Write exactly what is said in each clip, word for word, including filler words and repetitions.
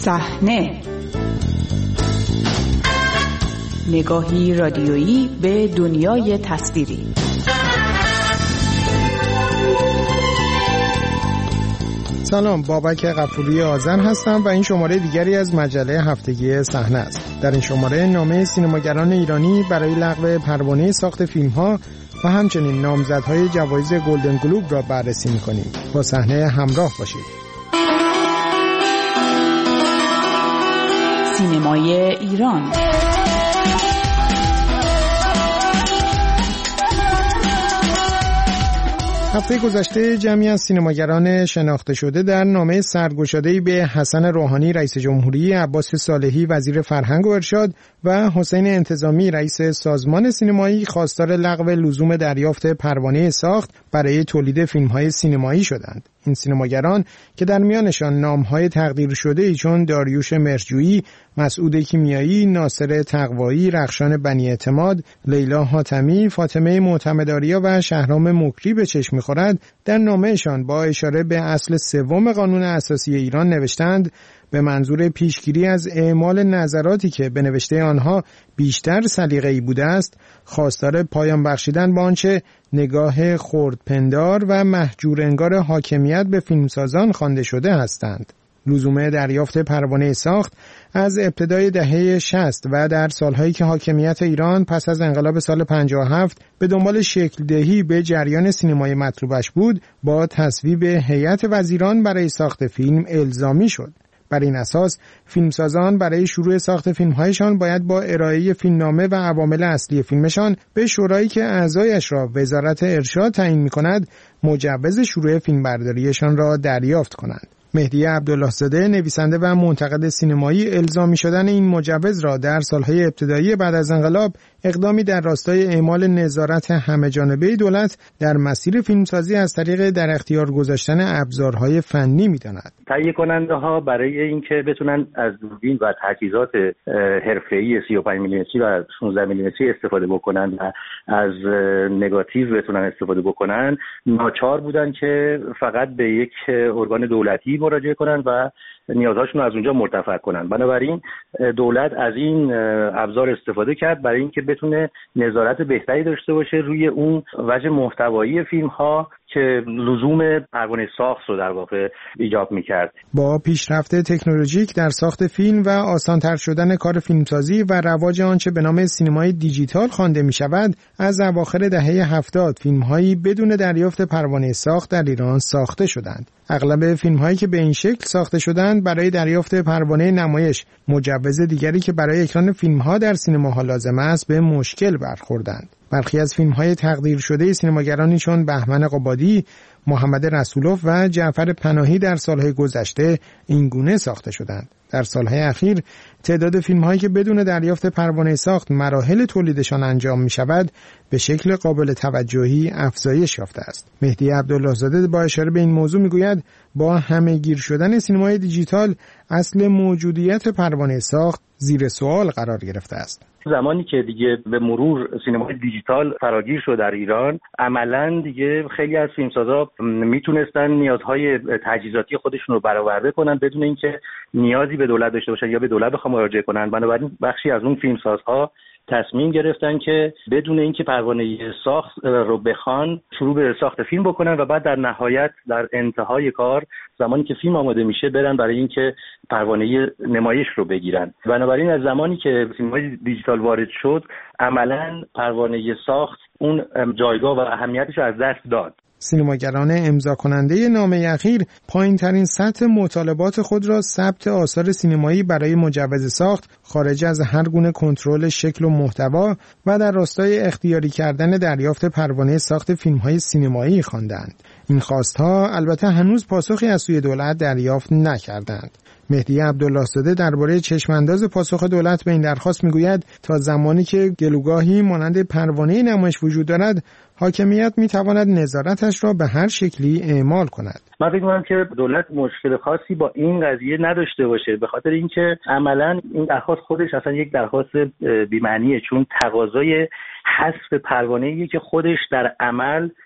صحنه، نگاهی رادیویی به دنیای تصویری. سلام، بابک غفوری آذر هستم و این شماره دیگری از مجله هفتگی صحنه است. در این شماره نامه سینماگران ایرانی برای لغو پروانه ساخت فیلم‌ها و همچنین نامزدهای جوایز گلدن گلوب را بررسی می‌کنیم. با صحنه همراه باشید. سینمای ایران. هفته گذشته جمعی از سینماگران شناخته شده در نامه سرگشاده‌ای به حسن روحانی رئیس جمهوری، عباس صالحی وزیر فرهنگ و ارشاد و حسین انتظامی رئیس سازمان سینمایی خواستار لغو لزوم دریافت پروانه ساخت برای تولید فیلم‌های سینمایی شدند. این سینماگران که در میانشان نام‌های تقدیر شده‌ای چون داریوش مرجویی، مسعود کیمیایی، ناصر تقوایی، رخشان بنی اعتماد، لیلا حاتمی، فاطمه معتمدآریا و شهرام مکری به چشم می‌خورد، در نامه‌شان با اشاره به اصل سوم قانون اساسی ایران نوشتند به منظور پیشگیری از اعمال نظراتی که به نوشته آنها بیشتر سلیقه‌ای بوده است، خواستار پایان بخشیدن به آنچه نگاه خردپندار و محجور انگار حاکمیت به فیلمسازان خوانده شده هستند. لزوم دریافت پروانه ساخت از ابتدای دهه شصت و در سالهایی که حاکمیت ایران پس از انقلاب سال پنجاه و هفت به دنبال شکل دهی به جریان سینمای مطلوبش بود، با تصویب هیئت وزیران برای ساخت فیلم الزامی شد. بر این اساس فیلمسازان برای شروع ساخت فیلم‌هایشان باید با ارائه فیلمنامه و عوامل اصلی فیلمشان به شورایی که اعضایش را وزارت ارشاد تعیین می‌کند مجوز شروع فیلمبرداریشان را دریافت کنند. مهدی عبدالله‌زاده نویسنده و منتقد سینمایی الزامی شدن این مجوز را در سالهای ابتدایی بعد از انقلاب اقدامی در راستای اعمال نظارت همه‌جانبه دولت در مسیر فیلمسازی از طریق در اختیار گذاشتن ابزارهای فنی می‌داند. تهیه کننده‌ها برای اینکه بتونن از دوربین و تجهیزات حرفه‌ای سی و پنج میلیمتری و شانزده میلیمتری استفاده بکنن و از نگاتیو بتونن استفاده بکنن، ناچار بودن که فقط به یک ارگان دولتی مراجعه کنن و نیازهاشون رو از اونجا مرتفع کنن. بنابراین دولت از این ابزار استفاده کرد برای اینکه بتونه نظارت بهتری داشته باشه روی اون وجه محتوایی فیلم ها که لزوم پروانه ساخت رو در واقع ایجاب می‌کرد. با پیشرفت تکنولوژیک در ساخت فیلم و آسان‌تر شدن کار فیلمسازی و رواج آنچه به نام سینمای دیجیتال خوانده می‌شود، از اواخر دهه هفتاد فیلم‌هایی بدون دریافت پروانه ساخت در ایران ساخته شدند. اغلب فیلم‌هایی که به این شکل ساخته شدند برای دریافت پروانه نمایش مجوز دیگری که برای اکران فیلم‌ها در سینماها لازم است به مشکل برخوردند. برخی از فیلم‌های تقدیر شده سینماگرانی چون بهمن قبادی، محمد رسولوف و جعفر پناهی در سالهای گذشته این گونه ساخته شدند. در سالهای اخیر تعداد فیلم‌هایی که بدون دریافت پروانه ساخت مراحل تولیدشان انجام می‌شود به شکل قابل توجهی افزایش یافته است. مهدی عبدالله‌زاده با اشاره به این موضوع می‌گوید با همه‌گیر شدن سینمای دیجیتال اصل موجودیت پروانه ساخت زیر سوال قرار گرفته است. زمانی که دیگه به مرور سینمای دیجیتال فراگیر شد در ایران، عملاً دیگه خیلی از فیلمسازا میتونستن نیازهای تجهیزاتی خودشون رو برآورده کنن بدون اینکه نیازی به دولت داشته باشن یا به دولت بخوام مراجعه کنن. بنابراین بخشی از اون فیلمسازها تصمیم گرفتن که بدون اینکه پروانه ساخت رو بخوان شروع به ساخت فیلم بکنن و بعد در نهایت در انتهای کار زمانی که فیلم آماده میشه برن برای اینکه پروانه نمایش رو بگیرن. بنابراین از زمانی که سینمای دیجیتال وارد شد، عملاً پروانه ساخت اون جایگاه و اهمیتش رو از دست داد. سینماگران امضا کننده نامه اخیر پایین ترین سطح مطالبات خود را ثبت آثار سینمایی برای مجوز ساخت خارج از هر گونه کنترل شکل و محتوا و در راستای اختیاری کردن دریافت پروانه ساخت فیلم‌های سینمایی خواندند. این خواستها البته هنوز پاسخی از سوی دولت دریافت نکردند. مهدی عبدالله‌زاده درباره چشمانداز پاسخ دولت به این درخواست میگوید تا زمانی که گلوگاهی مانند پروانه نمایش وجود دارد، حاکمیت میتواند نظارتش را به هر شکلی اعمال کند. من فکر می‌کنم که دولت مشکل خاصی با این قضیه نداشته باشه، به خاطر اینکه عملاً این درخواست خودش اصلا یک درخواست بی‌معنیه، چون تقاضای حذف پروانه‌ای که خودش در عمل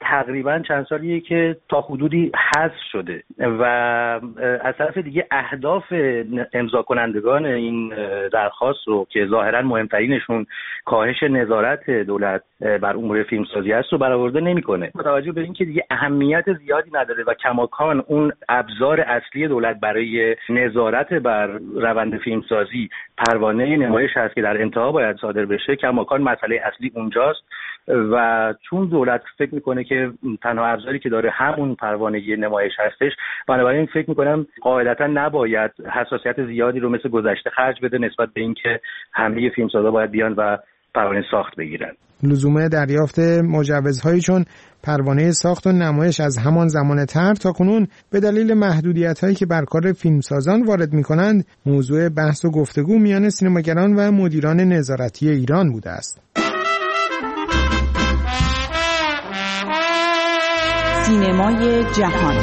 تقریبا چند سالیه که تا حدودی حذف شده و از طرف دیگه اهداف امضا کنندگان این درخواست رو که ظاهرا مهمترینشون کاهش نظارت دولت بر امور فیلمسازی است رو برآورده نمیکنه. با توجه به اینکه دیگه اهمیت زیادی نداره و کماکان اون ابزار اصلی دولت برای نظارت بر روند فیلمسازی پروانه نمایش هست که در انتها باید صادر بشه، کماکان مسئله اصلی اونجاست و چون دولت فکر میکنه که تنها ابزاری که داره همون پروانه نمایش هستش، بنابراین فکر میکنم قاعدتا نباید حساسیت زیادی رو مثل گذشته خرج بده نسبت به اینکه همه فیلمسازا باید بیان و پروانه ساخت بگیرن. لزوم دریافت مجوزهایی چون پروانه ساخت و نمایش از همان زمان طرح تا کنون به دلیل محدودیت‌هایی که بر کار فیلمسازان وارد می‌کنند موضوع بحث و گفتگو میان سینماگران و مدیران نظارتی ایران بوده است. سینمای جهان.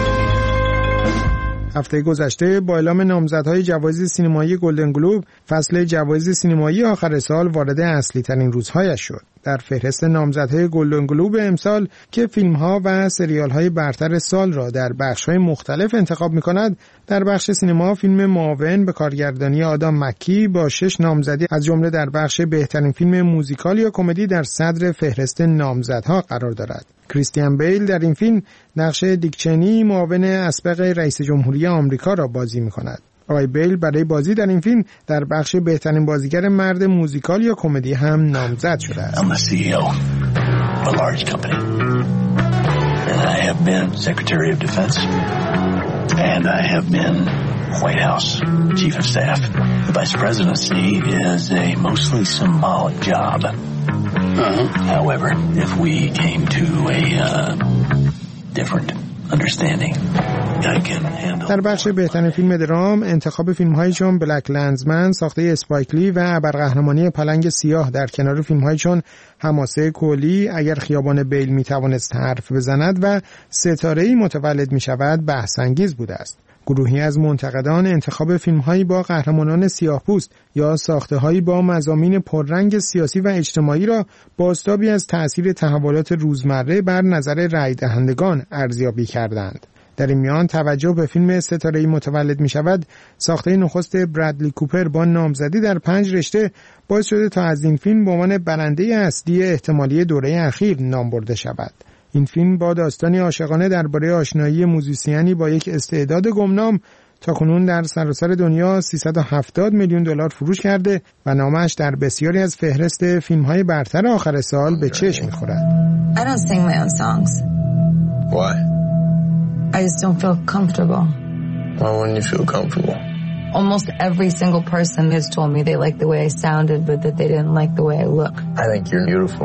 هفته گذشته با اعلام نامزدهای جوایز سینمایی گلدن گلوب، فصل جوایز سینمایی آخر سال وارد اصلی ترین روزهایش شد. در فهرست نامزدهای گلدن گلوب امسال که فیلم‌ها و سریال‌های برتر سال را در بخش‌های مختلف انتخاب می‌کند، در بخش سینما فیلم معاون به کارگردانی آدام مکی با شش نامزدی از جمله در بخش بهترین فیلم موزیکال یا کمدی در صدر فهرست نامزدها قرار دارد. کریستیان بیل در این فیلم نقش دیک چنی معاون اسبق رئیس جمهوری آمریکا را بازی می‌کند. آقای بیل برای بازی در این فیلم در بخش بهترین بازیگر مرد موزیکال یا کمدی هم نامزد شده است. I'm the C E O of a large company. And I have been Secretary of Defense. And I have been White House Chief of Staff. The Vice Presidency is a mostly symbolic job. Uh-huh. However, if we came to a uh, different understanding, I can handle. در بخش بهترین فیلم درام انتخاب فیلم‌هایی چون بلک لندزمن ساخته اسپایک لی و ابرقهرمانی پلنگ سیاه در کنار فیلم‌هایی چون حماسه کلی، اگر خیابان بیل می‌توانست حرف بزند و ستاره‌ای متولد می‌شود بحث انگیز بوده است. گروهی از منتقدان انتخاب فیلم‌هایی با قهرمانان سیاه‌پوست یا ساخته‌هایی با مضامین پررنگ سیاسی و اجتماعی را بازتابی از تأثیر تحولات روزمره بر نظر رای دهندگان ارزیابی کردند. در این میان توجه به فیلم ستاره‌ای متولد می‌شود ساخته نخست برادلی کوپر با نامزدی در پنج رشته باعث شده تا از این فیلم به عنوان برنده اصلی احتمالی دوره اخیر نام برده شود. این فیلم با داستانی عاشقانه درباره آشنایی موزیسیانی با یک استعداد گمنام تاکنون در سراسر دنیا سیصد و هفتاد میلیون دلار فروش کرده و نامش در بسیاری از فهرست فیلم‌های برتر آخر سال به چشم می‌خورد. I don't sing my own songs. Why? I just don't feel comfortable. Why wouldn't you feel comfortable? Almost every single person has told me they liked the way I sounded, but that they didn't like the way I look. I think you're beautiful.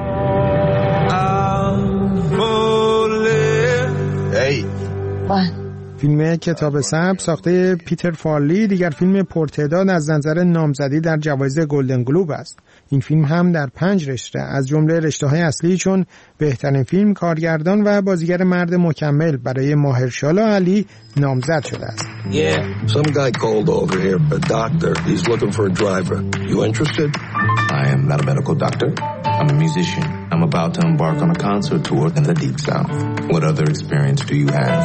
Hey. What? فیلم کتاب سبز ساخته پیتر فارلی دیگر فیلم پرتعداد از نظر نامزدی در جوایز گلدن گلوب است. این فیلم هم در پنج رشته از جمله رشته‌های اصلی چون بهترین فیلم، کارگردان و بازیگر مرد مکمل برای ماهرشالا علی نامزد شده است. Yeah. Some guy called over here, a doctor. He's looking for a driver. You interested? I am not a medical doctor. I'm a musician. I'm about to embark on a concert tour in the Deep South. What other experience do you have?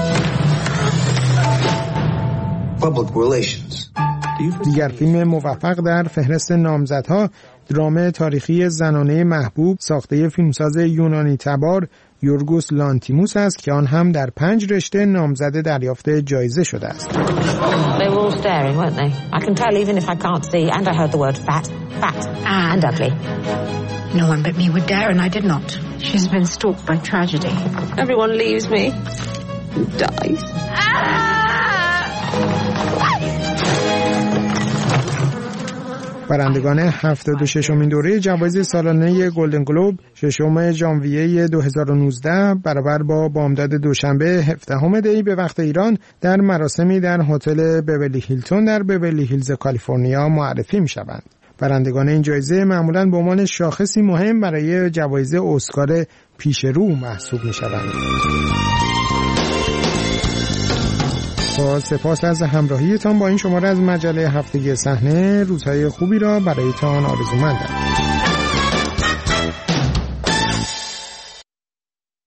Public relations. دیگر فیلم موفق در فهرست نامزدها درام تاریخی زنانه محبوب ساخته فیلمساز یونانی تبار یورگوس لانتیموس است که آن هم در پنج رشته نامزد دریافت جایزه شده است. They were all staring, weren't they? I can tell even if I can't see, and I heard the word fat, fat and ugly. No one but me would dare, and I did not. She's been stalked by tragedy. Everyone leaves me. Who dies? برندگان هفتاد و ششمین دوره جوایز سالانه گلدن گلوب ششم ژانویه دو هزار و نوزده برابر با بامداد دوشنبه هفدهم دی به وقت ایران در مراسمی در هتل بیورلی هیلتون در بیورلی هیلز کالیفرنیا معرفی می‌شوند. برندگان این جایزه معمولاً به عنوان شاخصی مهم برای جوایز اسکار پیش رو محسوب می‌شوند. با سپاس از همراهیتان با این شماره از مجله هفتگی صحنه، روزهای خوبی را برایتان آرزومندم.